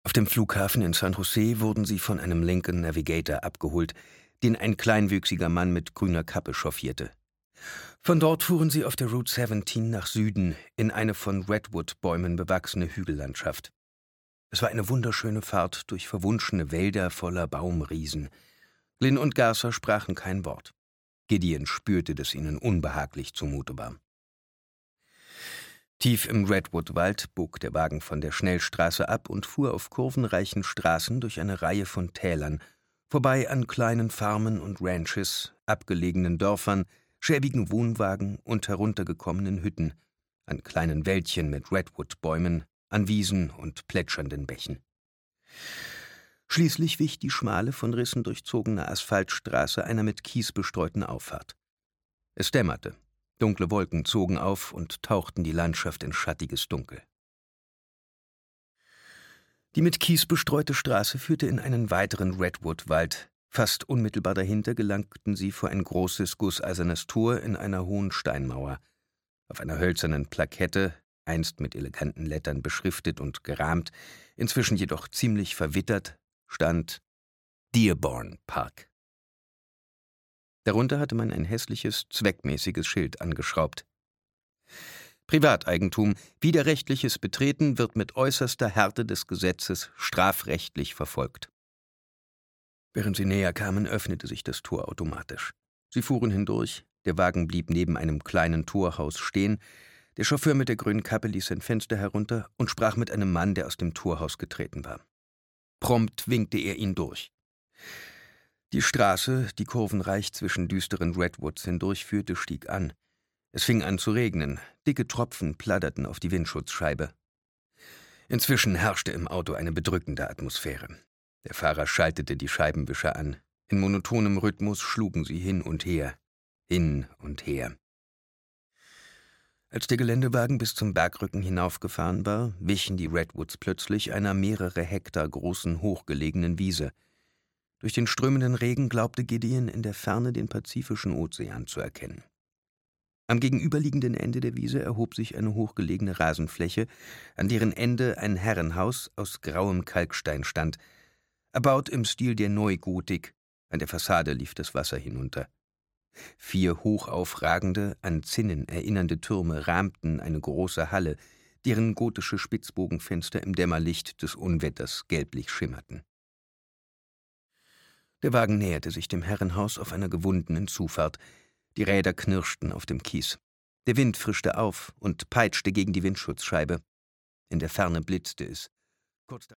Auf dem Flughafen in San Jose wurden sie von einem Lincoln Navigator abgeholt, den ein kleinwüchsiger Mann mit grüner Kappe chauffierte. Von dort fuhren sie auf der Route 17 nach Süden in eine von Redwood-Bäumen bewachsene Hügellandschaft. Es war eine wunderschöne Fahrt durch verwunschene Wälder voller Baumriesen. Glynn und Garcer sprachen kein Wort. Gideon spürte, dass ihnen unbehaglich zumute war. Tief im Redwood-Wald bog der Wagen von der Schnellstraße ab und fuhr auf kurvenreichen Straßen durch eine Reihe von Tälern, vorbei an kleinen Farmen und Ranches, abgelegenen Dörfern, schäbigen Wohnwagen und heruntergekommenen Hütten, an kleinen Wäldchen mit Redwood-Bäumen, an Wiesen und plätschernden Bächen. Schließlich wich die schmale, von Rissen durchzogene Asphaltstraße einer mit Kies bestreuten Auffahrt. Es dämmerte. Dunkle Wolken zogen auf und tauchten die Landschaft in schattiges Dunkel. Die mit Kies bestreute Straße führte in einen weiteren Redwood-Wald. Fast unmittelbar dahinter gelangten sie vor ein großes, gusseisernes Tor in einer hohen Steinmauer. Auf einer hölzernen Plakette, einst mit eleganten Lettern beschriftet und gerahmt, inzwischen jedoch ziemlich verwittert, stand Dearborn Park. Darunter hatte man ein hässliches, zweckmäßiges Schild angeschraubt. Privateigentum, widerrechtliches Betreten wird mit äußerster Härte des Gesetzes strafrechtlich verfolgt. Während sie näher kamen, öffnete sich das Tor automatisch. Sie fuhren hindurch, der Wagen blieb neben einem kleinen Torhaus stehen, der Chauffeur mit der grünen Kappe ließ sein Fenster herunter und sprach mit einem Mann, der aus dem Torhaus getreten war. Prompt winkte er ihn durch. Die Straße, die kurvenreich zwischen düsteren Redwoods hindurchführte, stieg an. Es fing an zu regnen, dicke Tropfen plagten auf die Windschutzscheibe. Inzwischen herrschte im Auto eine bedrückende Atmosphäre. Der Fahrer schaltete die Scheibenwischer an. In monotonem Rhythmus schlugen sie hin und her, hin und her. Als der Geländewagen bis zum Bergrücken hinaufgefahren war, wichen die Redwoods plötzlich einer mehrere Hektar großen, hochgelegenen Wiese. Durch den strömenden Regen glaubte Gideon in der Ferne den Pazifischen Ozean zu erkennen. Am gegenüberliegenden Ende der Wiese erhob sich eine hochgelegene Rasenfläche, an deren Ende ein Herrenhaus aus grauem Kalkstein stand, erbaut im Stil der Neugotik. An der Fassade lief das Wasser hinunter. 4 hochaufragende, an Zinnen erinnernde Türme rahmten eine große Halle, deren gotische Spitzbogenfenster im Dämmerlicht des Unwetters gelblich schimmerten. Der Wagen näherte sich dem Herrenhaus auf einer gewundenen Zufahrt. Die Räder knirschten auf dem Kies. Der Wind frischte auf und peitschte gegen die Windschutzscheibe. In der Ferne blitzte es. Kurz